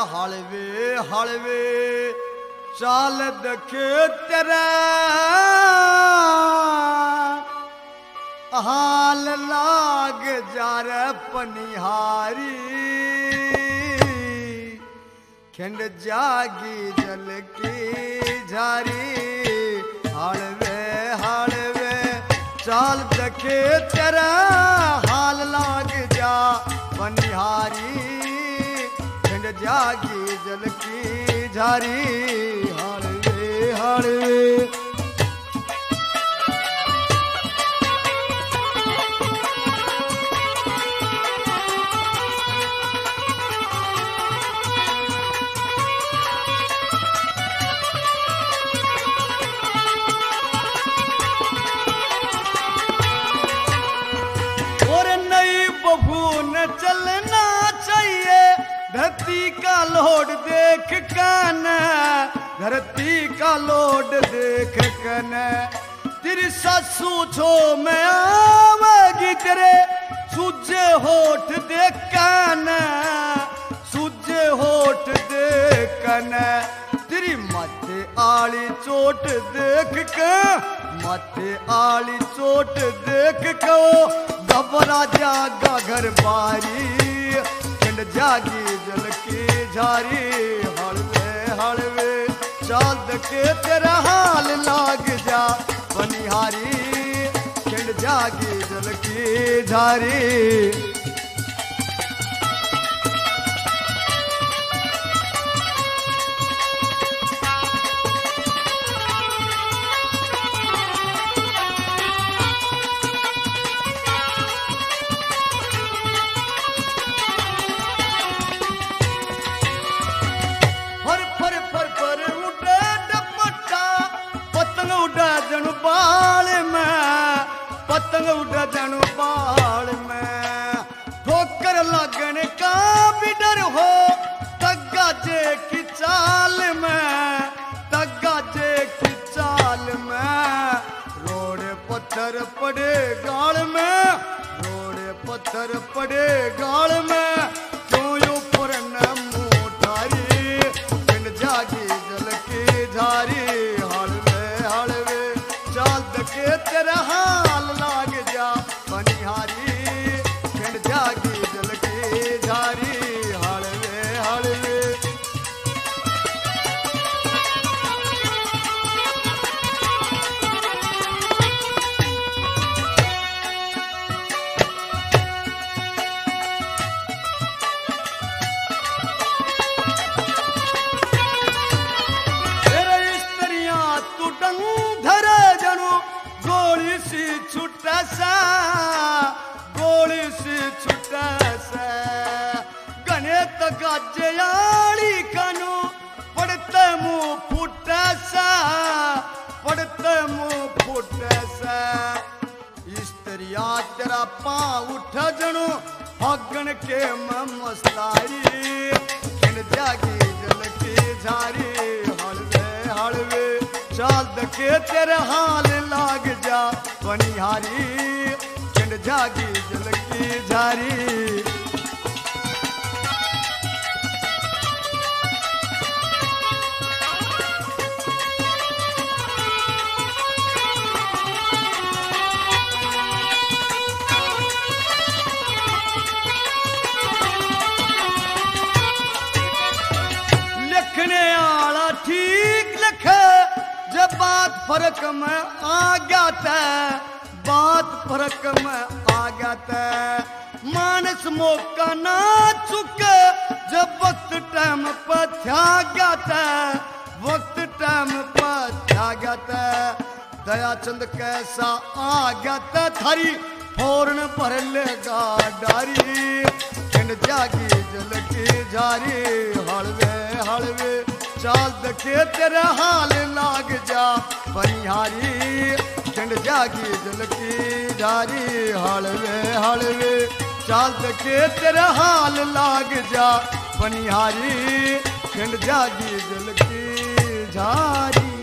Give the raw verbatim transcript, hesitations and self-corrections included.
हलवे हलवे चाल दखे तेरा हाल लाग जा रे पनिहारी खंड जागी जल की झारी हलवे हलवे चाल दखे तेरा हाल लाग जा पनिहारी खंड जागी जल की झारी हलवे हलवे चलना चाहिए धरती का लोड देख कन धरती का लोड देख कन तेरी सासू छो में आवेगी तेरे सूजे होठ देख कन सूजे होठ देख कन तेरी माथे आली चोट देख के माथे आली चोट देख को घबरा जागा घर बारी खंड जागी जल की झारी हलवे हलवे चाल के तेरा हाल लाग जा बनिहारी खंड जागी जल की झारी बाल में पतंग उड़ा जनू बाल में ठोकर लगने का भी डर हो तग्गा जे की चाल में तग्गा जे की चाल में रोड पत्थर पड़े गाल में रोड पत्थर पड़े गाल में क्यों यू पुरन मोटारी पिंड जागी जल की झारी के तेरा हाल लाग जा बनिहारी खंड जागी जल की झारी हलवे हलवे तेरे स्त्रियां तू डंग धरे जनू गोली सी छुटा सा गोली सी छुटा सा गणित गाजयाली कानू पड़ते मुंह फूटा सा पड़ते मुंह फूटा सा स्त्रिया तेरा पाँव उठ जनू हगन के ममस्तारी इन जागी जल की झारी हलवे हलवे चाल दके तेरे हाल लाग जा बनिहारी खंड जागी जल की झारी लिखने आला ठीक लिखे जब बात फर्क में आ जाता बात फर्क में आ जाता मानस मौका ना चुके जब वक्त टाइम पर थ्या जाता वक्त टाइम पर थ्या जाता दयाचंद कैसा आ जाता थारी फौरन भर लेगा डारी खंड जागी जल की झारी हलवे हलवे चाल दके तेरे हाल लाग जा बनिहारी खंड जागी जल की झारी हलवे हलवे चाल दके तेरे हाल लाग जा बनिहारी खंड जागी जल की झारी।